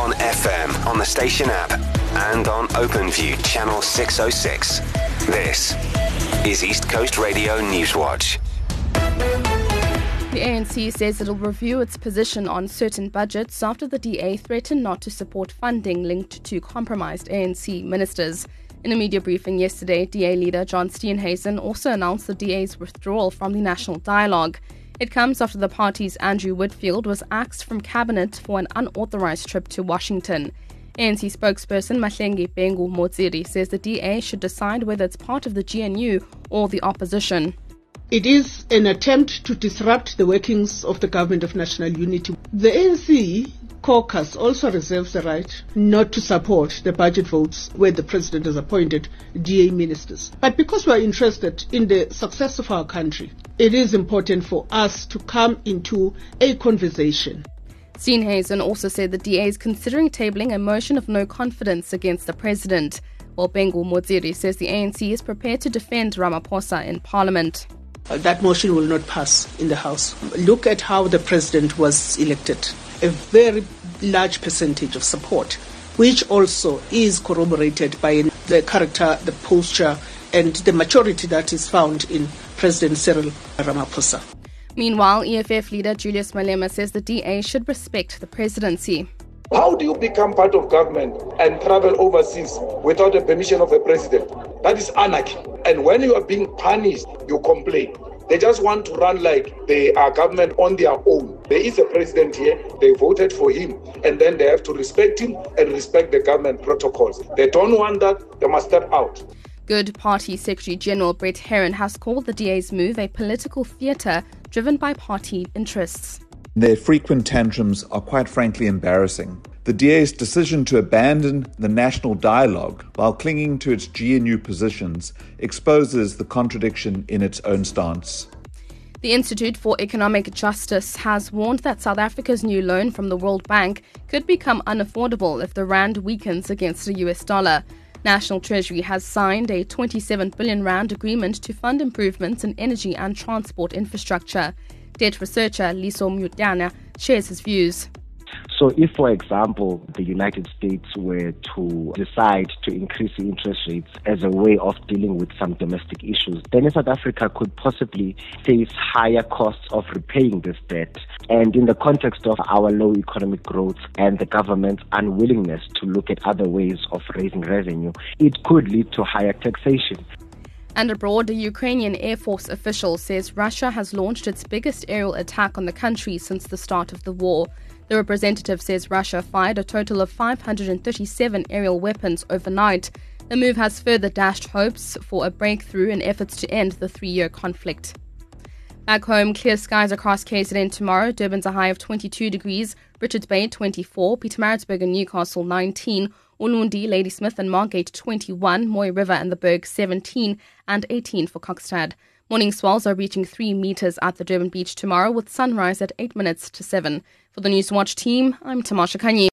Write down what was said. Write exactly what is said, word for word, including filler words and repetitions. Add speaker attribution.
Speaker 1: on F M, on the station app, and on OpenView channel six oh six. This is East Coast Radio Newswatch.
Speaker 2: The A N C says it will review its position on certain budgets after the D A threatened not to support funding linked to compromised A N C ministers. In a media briefing yesterday, D A leader John Steenhuisen also announced the D A's withdrawal from the National Dialogue. It comes after the party's Andrew Whitfield was axed from cabinet for an unauthorized trip to Washington. A N C spokesperson Mahlengi Bengu Motsiri says the D A should decide whether it's part of the G N U or the opposition.
Speaker 3: It is an attempt to disrupt the workings of the Government of National Unity. The A N C caucus also reserves the right not to support the budget votes where the President has appointed D A ministers. But because we are interested in the success of our country, it is important for us to come into a conversation.
Speaker 2: Steenhuisen also said the D A is considering tabling a motion of no confidence against the President, while Bengu Motsiri says the A N C is prepared to defend Ramaphosa in Parliament.
Speaker 3: Uh, that motion will not pass in the House. Look at how the President was elected. A very large percentage of support, which also is corroborated by the character, the posture, and the maturity that is found in President Cyril Ramaphosa.
Speaker 2: Meanwhile, E F F leader Julius Malema says the D A should respect the presidency.
Speaker 4: How do you become part of government and travel overseas without the permission of the president? That is anarchy. And when you are being punished, you complain. They just want to run like they are government on their own. There is a president here, they voted for him, and then they have to respect him and respect the government protocols. They don't want that, they must step out.
Speaker 2: Good Party Secretary General Brett Herron has called the D A's move a political theatre driven by party interests.
Speaker 5: Their frequent tantrums are quite frankly embarrassing. The D A's decision to abandon the national dialogue while clinging to its G N U positions exposes the contradiction in its own stance.
Speaker 2: The Institute for Economic Justice has warned that South Africa's new loan from the World Bank could become unaffordable if the rand weakens against the U S dollar. National Treasury has signed a twenty-seven billion rand agreement to fund improvements in energy and transport infrastructure. Debt researcher Liso Mutana shares his views.
Speaker 6: So if, for example, the United States were to decide to increase the interest rates as a way of dealing with some domestic issues, then South Africa could possibly face higher costs of repaying this debt. And in the context of our low economic growth and the government's unwillingness to look at other ways of raising revenue, it could lead to higher taxation.
Speaker 2: And abroad, a Ukrainian Air Force official says Russia has launched its biggest aerial attack on the country since the start of the war. The representative says Russia fired a total of five hundred thirty-seven aerial weapons overnight. The move has further dashed hopes for a breakthrough in efforts to end the three-year conflict. Back home, clear skies across K Z N tomorrow. Durban's a high of twenty-two degrees, Richards Bay twenty-four, Pietermaritzburg and Newcastle nineteen, Ulundi, Ladysmith and Margate twenty-one, Moy River and the Berg seventeen and eighteen for Kokstad. Morning swells are reaching three metres at the Durban beach tomorrow with sunrise at eight minutes to seven. For the Newswatch team, I'm Tamasha Kanye.